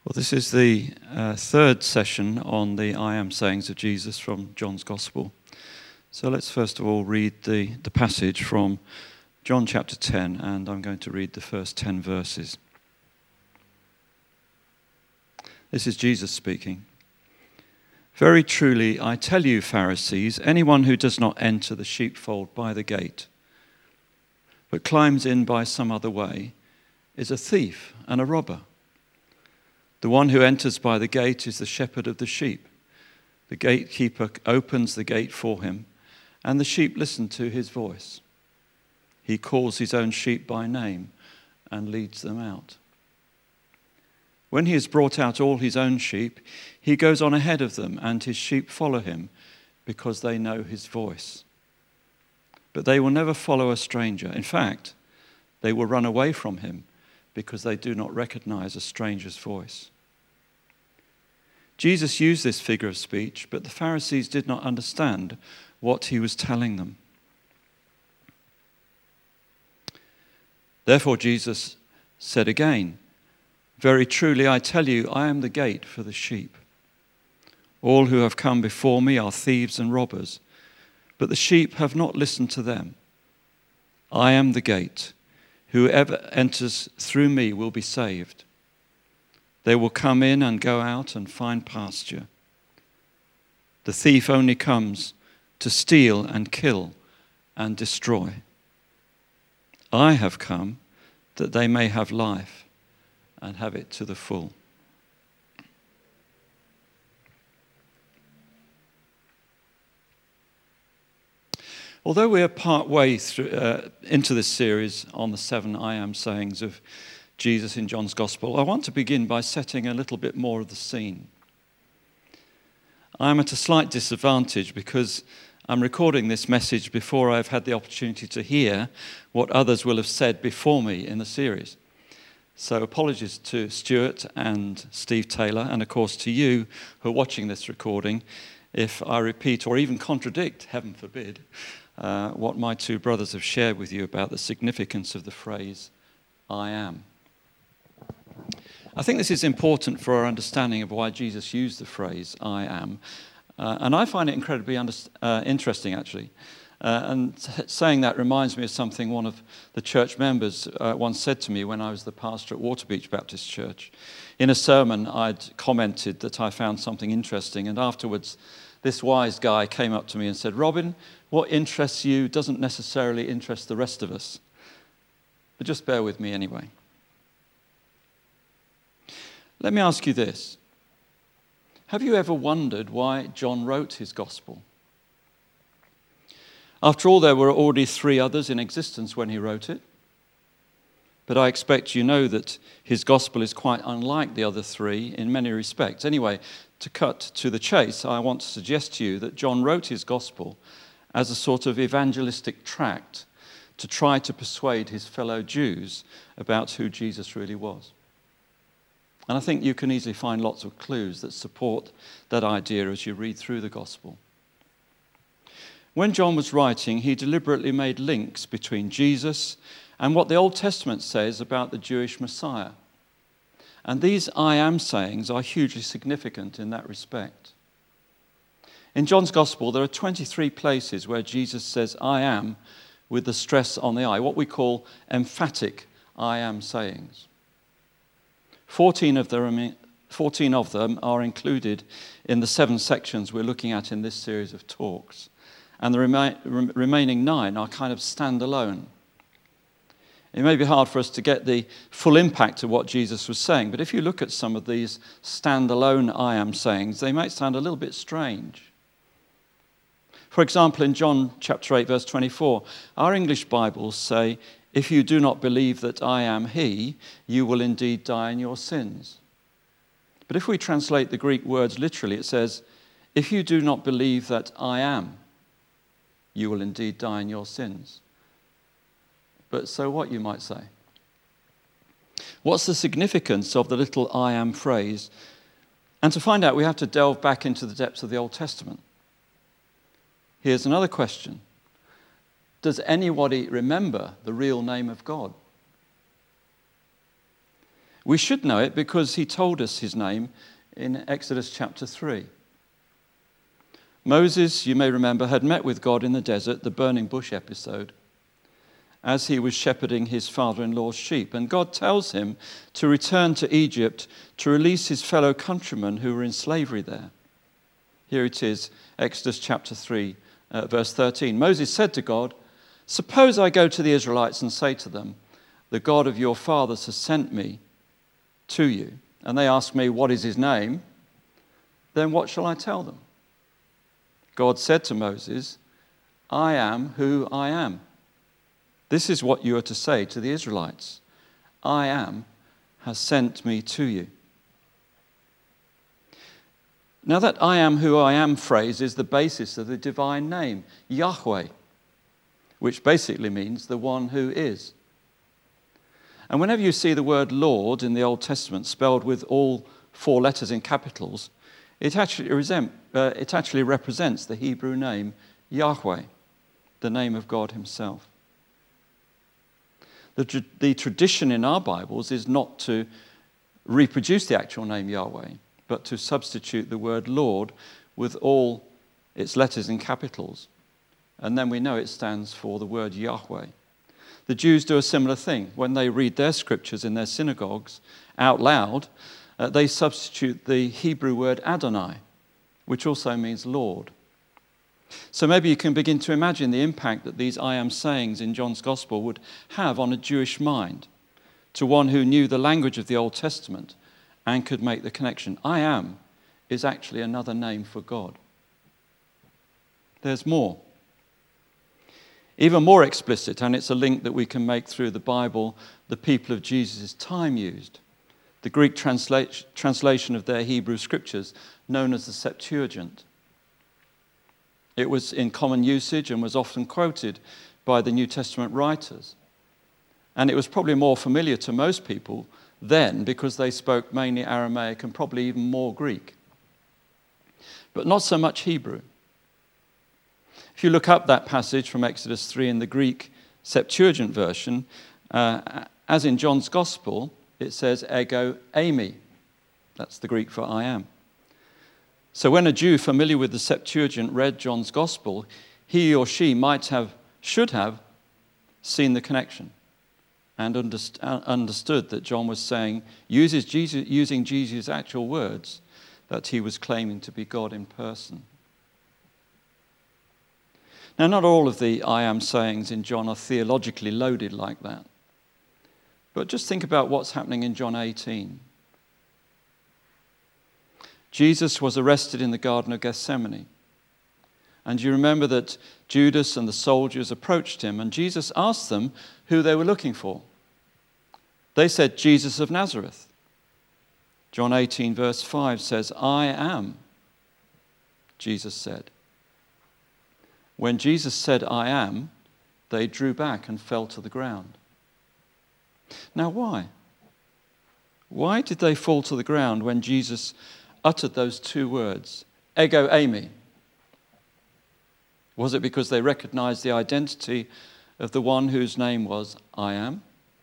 Well, this is the third session on the I am sayings of Jesus from John's Gospel. So let's first of all read the passage from John chapter 10, and I'm going to read the first 10 verses. This is Jesus speaking. Very truly, I tell you, Pharisees, anyone who does not enter the sheepfold by the gate, but climbs in by some other way, is a thief and a robber. The one who enters by the gate is the shepherd of the sheep. The gatekeeper opens the gate for him, and the sheep listen to his voice. He calls his own sheep by name and leads them out. When he has brought out all his own sheep, he goes on ahead of them, and his sheep follow him because they know his voice. But they will never follow a stranger. In fact, they will run away from him because they do not recognize a stranger's voice. Jesus used this figure of speech, but the Pharisees did not understand what he was telling them. Therefore Jesus said again, very truly I tell you, I am the gate for the sheep. All who have come before me are thieves and robbers, but the sheep have not listened to them. I am the gate. Whoever enters through me will be saved. They will come in and go out and find pasture. The thief only comes to steal and kill and destroy. I have come that they may have life and have it to the full. Although we are part way through, into this series on the 7 I am sayings of Jesus in John's Gospel, I want to begin by setting a little bit more of the scene. I'm at a slight disadvantage because I'm recording this message before I've had the opportunity to hear what others will have said before me in the series. So apologies to Stuart and Steve Taylor, and of course to you who are watching this recording, if I repeat or even contradict, heaven forbid, what my two brothers have shared with you about the significance of the phrase, I am. I think this is important for our understanding of why Jesus used the phrase, I am. And I find it incredibly interesting, actually. And saying that reminds me of something one of the church members once said to me when I was the pastor at Waterbeach Baptist Church. In a sermon, I'd commented that I found something interesting, and afterwards, this wise guy came up to me and said, Robin, what interests you doesn't necessarily interest the rest of us. But just bear with me anyway. Let me ask you this. Have you ever wondered why John wrote his gospel? After all, there were already 3 others in existence when he wrote it. But I expect you know that his gospel is quite unlike the other 3 in many respects. Anyway, to cut to the chase, I want to suggest to you that John wrote his gospel as a sort of evangelistic tract to try to persuade his fellow Jews about who Jesus really was. And I think you can easily find lots of clues that support that idea as you read through the gospel. When John was writing, he deliberately made links between Jesus and what the Old Testament says about the Jewish Messiah. And these I am sayings are hugely significant in that respect. In John's Gospel, there are 23 places where Jesus says I am with the stress on the I, what we call emphatic I am sayings. 14 of them are included in the 7 sections we're looking at in this series of talks. And the remaining 9 are kind of standalone. It may be hard for us to get the full impact of what Jesus was saying, but if you look at some of these standalone I am sayings, they might sound a little bit strange. For example, in John chapter 8, verse 24, our English Bibles say, if you do not believe that I am he, you will indeed die in your sins. But if we translate the Greek words literally, it says, if you do not believe that I am, you will indeed die in your sins. But so what, you might say? What's the significance of the little I am phrase? And to find out, we have to delve back into the depths of the Old Testament. Here's another question. Does anybody remember the real name of God? We should know it because he told us his name in Exodus chapter 3. Moses, you may remember, had met with God in the desert, the burning bush episode, as he was shepherding his father-in-law's sheep. And God tells him to return to Egypt to release his fellow countrymen who were in slavery there. Here it is, Exodus chapter 3, verse 13. Moses said to God, "Suppose I go to the Israelites and say to them, 'The God of your fathers has sent me to you,' and they ask me, 'What is his name?' Then what shall I tell them?" God said to Moses, "I am who I am. This is what you are to say to the Israelites. 'I am has sent me to you.'" Now that "I am who I am" phrase is the basis of the divine name, Yahweh, which basically means the one who is. And whenever you see the word Lord in the Old Testament spelled with all 4 letters in capitals, it actually represents the Hebrew name Yahweh, the name of God himself. The tradition in our Bibles is not to reproduce the actual name Yahweh, but to substitute the word Lord with all its letters in capitals. And then we know it stands for the word Yahweh. The Jews do a similar thing. When they read their scriptures in their synagogues out loud, they substitute the Hebrew word Adonai, which also means Lord. So maybe you can begin to imagine the impact that these "I am" sayings in John's Gospel would have on a Jewish mind, to one who knew the language of the Old Testament and could make the connection. "I am" is actually another name for God. There's more. Even more explicit, and it's a link that we can make through the Bible, the people of Jesus' time used. The Greek translation of their Hebrew scriptures, known as the Septuagint. It was in common usage and was often quoted by the New Testament writers. And it was probably more familiar to most people then because they spoke mainly Aramaic and probably even more Greek. But not so much Hebrew. If you look up that passage from Exodus 3 in the Greek Septuagint version, as in John's Gospel, it says ego eimi. That's the Greek for "I am." So when a Jew familiar with the Septuagint read John's Gospel, he or she should have seen the connection and understood that John was saying, using Jesus' actual words, that he was claiming to be God in person. Now, not all of the "I am" sayings in John are theologically loaded like that. But just think about what's happening in John 18. Jesus was arrested in the Garden of Gethsemane. And you remember that Judas and the soldiers approached him, and Jesus asked them who they were looking for. They said, "Jesus of Nazareth." John 18 verse 5 says, "I am," Jesus said. When Jesus said, "I am," they drew back and fell to the ground. Now why? Why did they fall to the ground when Jesus uttered those 2 words, ego eimi? Was it because they recognized the identity of the one whose name was "I am"?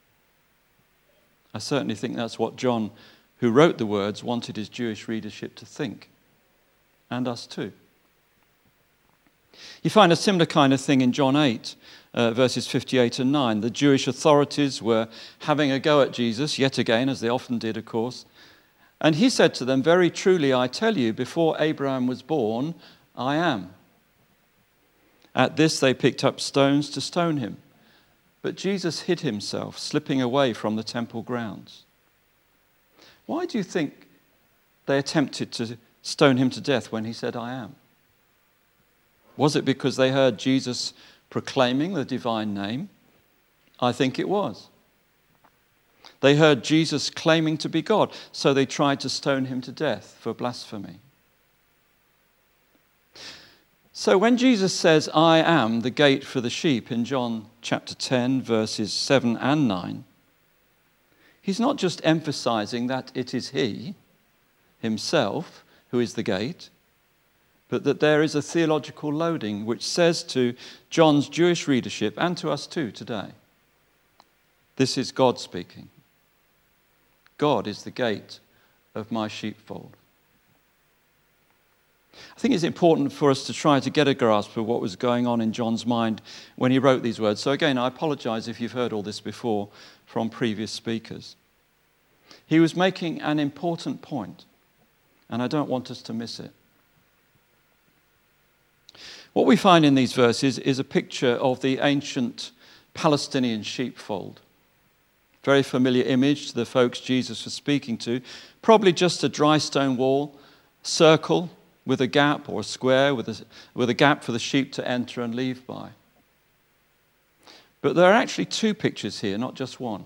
I certainly think that's what John, who wrote the words, wanted his Jewish readership to think, and us too. You find a similar kind of thing in John 8, verses 58 and 9. The Jewish authorities were having a go at Jesus, yet again, as they often did, of course. And he said to them, "Very truly I tell you, before Abraham was born, I am." At this they picked up stones to stone him. But Jesus hid himself, slipping away from the temple grounds. Why do you think they attempted to stone him to death when he said, "I am"? Was it because they heard Jesus proclaiming the divine name? I think it was. They heard Jesus claiming to be God, so they tried to stone him to death for blasphemy. So when Jesus says, "I am the gate for the sheep" in John chapter 10, verses 7 and 9, he's not just emphasizing that it is he, himself, who is the gate, but that there is a theological loading which says to John's Jewish readership and to us too today, this is God speaking. God is the gate of my sheepfold. I think it's important for us to try to get a grasp of what was going on in John's mind when he wrote these words. So again, I apologize if you've heard all this before from previous speakers. He was making an important point, and I don't want us to miss it. What we find in these verses is a picture of the ancient Palestinian sheepfold. Very familiar image to the folks Jesus was speaking to. Probably just a dry stone wall, circle with a gap or a square with a gap for the sheep to enter and leave by. But there are actually two pictures here, not just one.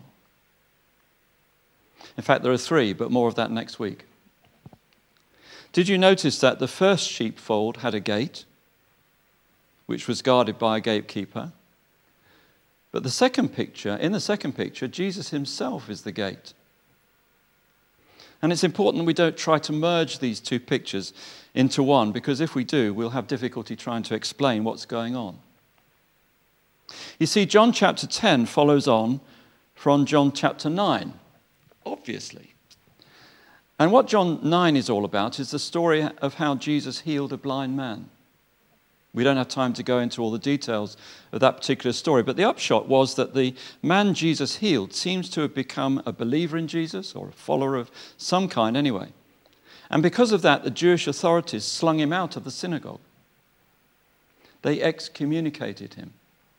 In fact, there are three, but more of that next week. Did you notice that the first sheepfold had a gate, which was guarded by a gatekeeper? But in the second picture, Jesus himself is the gate. And it's important that we don't try to merge these two pictures into one, because if we do, we'll have difficulty trying to explain what's going on. You see, John chapter 10 follows on from John chapter 9, obviously. And what John 9 is all about is the story of how Jesus healed a blind man. We don't have time to go into all the details of that particular story, but the upshot was that the man Jesus healed seems to have become a believer in Jesus, or a follower of some kind anyway. And because of that, the Jewish authorities slung him out of the synagogue. They excommunicated him.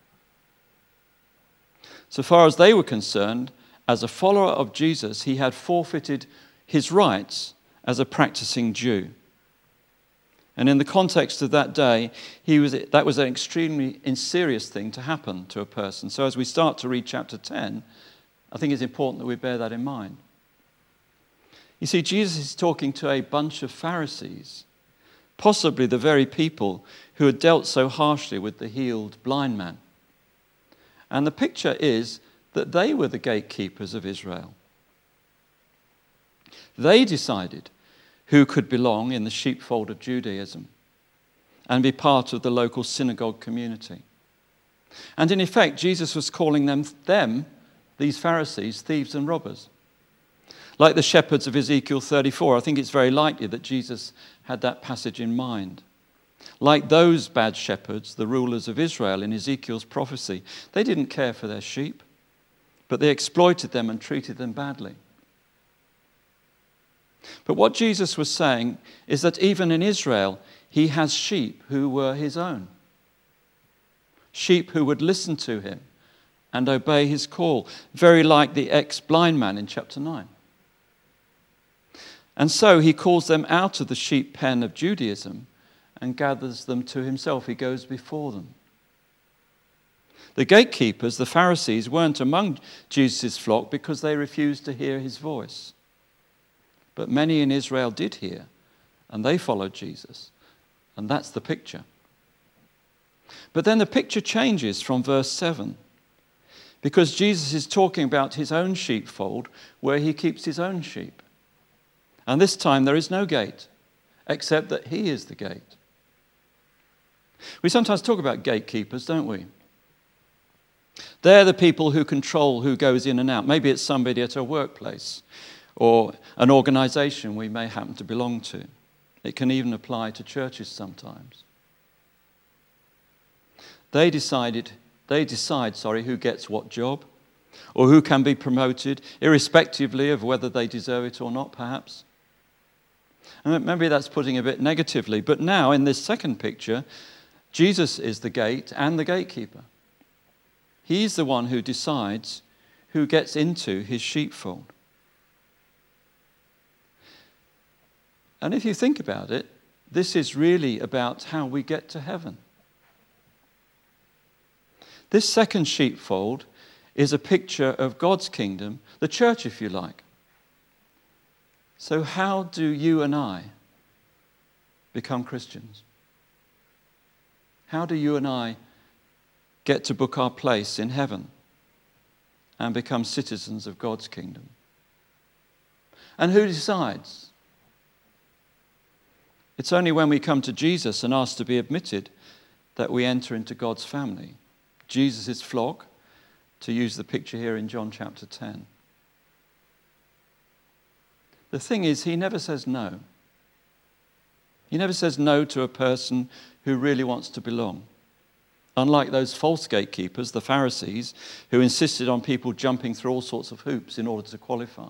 So far as they were concerned, as a follower of Jesus, he had forfeited his rights as a practicing Jew. And in the context of that day, that was an extremely serious thing to happen to a person. So as we start to read chapter 10, I think it's important that we bear that in mind. You see, Jesus is talking to a bunch of Pharisees, possibly the very people who had dealt so harshly with the healed blind man. And the picture is that they were the gatekeepers of Israel. They decided who could belong in the sheepfold of Judaism and be part of the local synagogue community. And in effect, Jesus was calling them, these Pharisees, thieves and robbers. Like the shepherds of Ezekiel 34, I think it's very likely that Jesus had that passage in mind. Like those bad shepherds, the rulers of Israel in Ezekiel's prophecy, they didn't care for their sheep, but they exploited them and treated them badly. But what Jesus was saying is that even in Israel, he has sheep who were his own. Sheep who would listen to him and obey his call, very like the ex-blind man in chapter 9. And so he calls them out of the sheep pen of Judaism and gathers them to himself. He goes before them. The gatekeepers, the Pharisees, weren't among Jesus' flock because they refused to hear his voice. But many in Israel did hear, and they followed Jesus. And that's the picture. But then the picture changes from verse 7, because Jesus is talking about his own sheepfold where he keeps his own sheep. And this time there is no gate, except that he is the gate. We sometimes talk about gatekeepers, don't we? They're the people who control who goes in and out. Maybe it's somebody at a workplace or an organization we may happen to belong to. It can even apply to churches sometimes. They decide who gets what job or who can be promoted, irrespectively of whether they deserve it or not, perhaps. And maybe that's putting it a bit negatively, but now in this second picture, Jesus is the gate and the gatekeeper. He's the one who decides who gets into his sheepfold. And if you think about it, this is really about how we get to heaven. This second sheepfold is a picture of God's kingdom, the church, if you like. So how do you and I become Christians? How do you and I get to book our place in heaven and become citizens of God's kingdom? And who decides? It's only when we come to Jesus and ask to be admitted that we enter into God's family. Jesus' flock, to use the picture here in John chapter 10. The thing is, he never says no. He never says no to a person who really wants to belong. Unlike those false gatekeepers, the Pharisees, who insisted on people jumping through all sorts of hoops in order to qualify.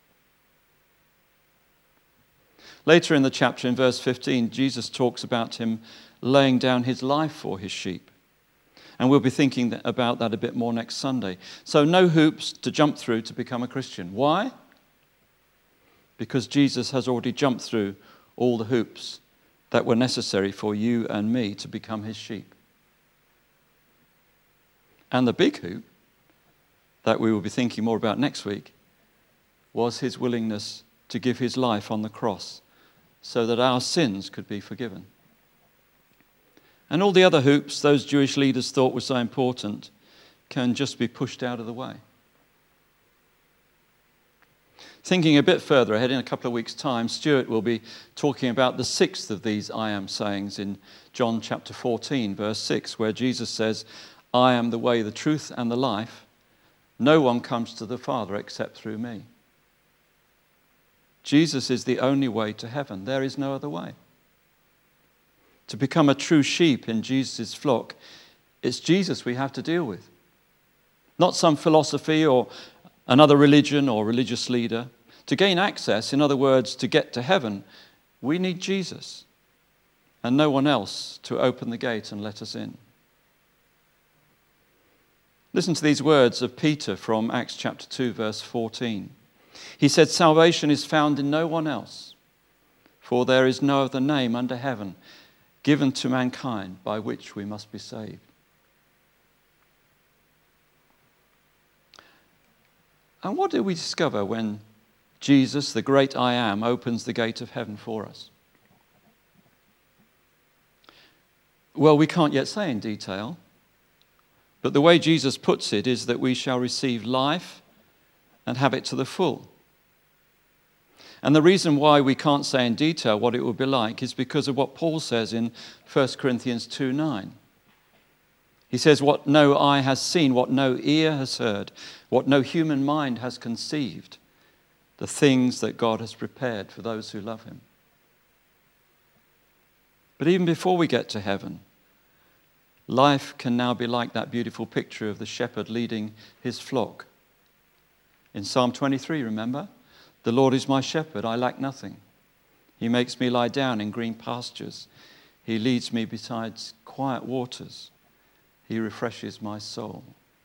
Later in the chapter, in verse 15, Jesus talks about him laying down his life for his sheep. And we'll be thinking about that a bit more next Sunday. So no hoops to jump through to become a Christian. Why? Because Jesus has already jumped through all the hoops that were necessary for you and me to become his sheep. And the big hoop that we will be thinking more about next week was his willingness to give his life on the cross so that our sins could be forgiven. And all the other hoops those Jewish leaders thought were so important can just be pushed out of the way. Thinking a bit further ahead, in a couple of weeks' time, Stuart will be talking about the sixth of these I am sayings in John chapter 14, verse 6, where Jesus says, I am the way, the truth, and the life. No one comes to the Father except through me. Jesus is the only way to heaven. There is no other way. To become a true sheep in Jesus' flock, it's Jesus we have to deal with. Not some philosophy or another religion or religious leader. To gain access, in other words, to get to heaven, we need Jesus and no one else to open the gate and let us in. Listen to these words of Peter from Acts chapter 2, verse 14. He said, salvation is found in no one else, for there is no other name under heaven given to mankind by which we must be saved. And what do we discover when Jesus, the great I Am, opens the gate of heaven for us? Well, we can't yet say in detail, but the way Jesus puts it is that we shall receive life and have it to the full. And the reason why we can't say in detail what it will be like is because of what Paul says in 1 Corinthians 2:9. He says, what no eye has seen, what no ear has heard, what no human mind has conceived, the things that God has prepared for those who love him. But even before we get to heaven, life can now be like that beautiful picture of the shepherd leading his flock. In Psalm 23, remember? The Lord is my shepherd, I lack nothing. He makes me lie down in green pastures. He leads me beside quiet waters. He refreshes my soul.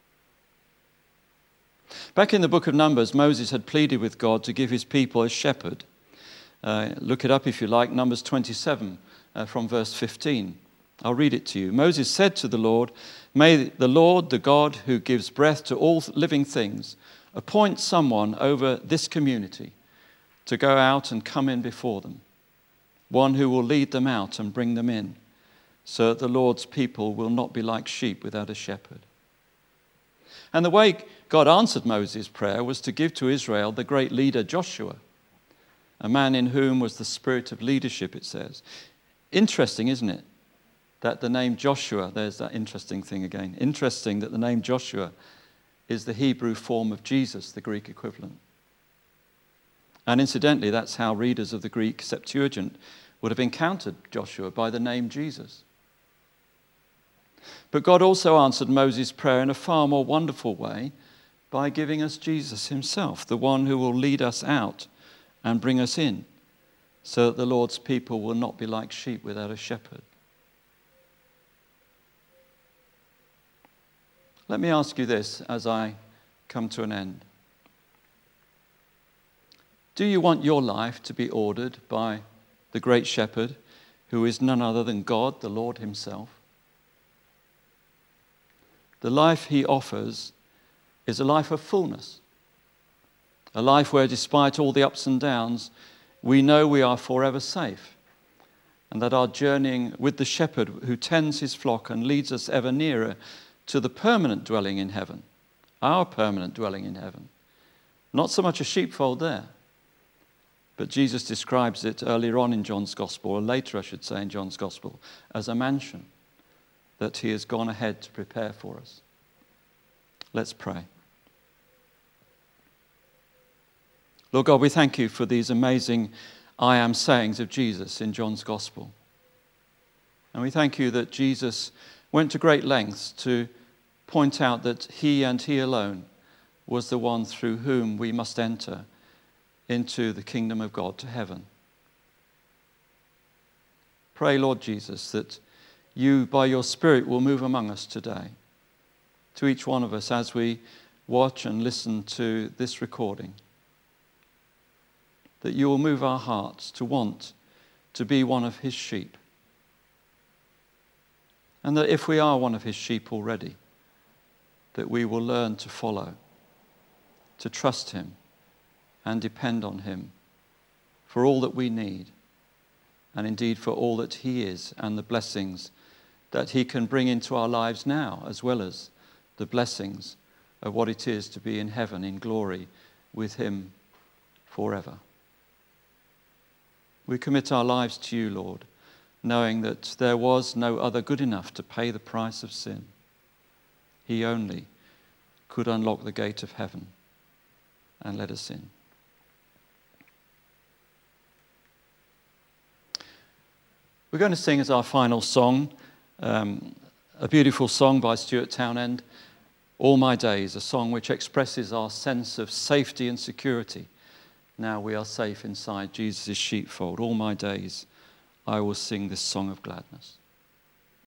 Back in the book of Numbers, Moses had pleaded with God to give his people a shepherd. Look it up if you like, Numbers 27 from verse 15. I'll read it to you. Moses said to the Lord, may the Lord, the God who gives breath to all living things, appoint someone over this community to go out and come in before them, one who will lead them out and bring them in, so that the Lord's people will not be like sheep without a shepherd. And the way God answered Moses' prayer was to give to Israel the great leader Joshua, a man in whom was the spirit of leadership, it says. Interesting, isn't it? That the name Joshua, there's that interesting thing again. Interesting that the name Joshua is the Hebrew form of Jesus, the Greek equivalent. And incidentally, that's how readers of the Greek Septuagint would have encountered Joshua, by the name Jesus. But God also answered Moses' prayer in a far more wonderful way by giving us Jesus himself, the one who will lead us out and bring us in, so that the Lord's people will not be like sheep without a shepherd. Let me ask you this as I come to an end. Do you want your life to be ordered by the great shepherd, who is none other than God, the Lord himself? The life he offers is a life of fullness, a life where despite all the ups and downs, we know we are forever safe, and that our journeying with the shepherd who tends his flock and leads us ever nearer to the permanent dwelling in heaven, our permanent dwelling in heaven. Not so much a sheepfold there, but Jesus describes it earlier on in John's Gospel, or later I should say in John's Gospel, as a mansion that he has gone ahead to prepare for us. Let's pray. Lord God, we thank you for these amazing I am sayings of Jesus in John's Gospel. And we thank you that Jesus went to great lengths to point out that he and he alone was the one through whom we must enter into the kingdom of God, to heaven. Pray, Lord Jesus, that you, by your Spirit, will move among us today, to each one of us as we watch and listen to this recording, that you will move our hearts to want to be one of his sheep, and that if we are one of his sheep already, that we will learn to follow, to trust him and depend on him for all that we need, and indeed for all that he is and the blessings that he can bring into our lives now, as well as the blessings of what it is to be in heaven in glory with him forever. We commit our lives to you, Lord, knowing that there was no other good enough to pay the price of sin. He only could unlock the gate of heaven and let us in. We're going to sing as our final song, a beautiful song by Stuart Townend, All My Days, a song which expresses our sense of safety and security. Now we are safe inside Jesus' sheepfold. All my days I will sing this song of gladness.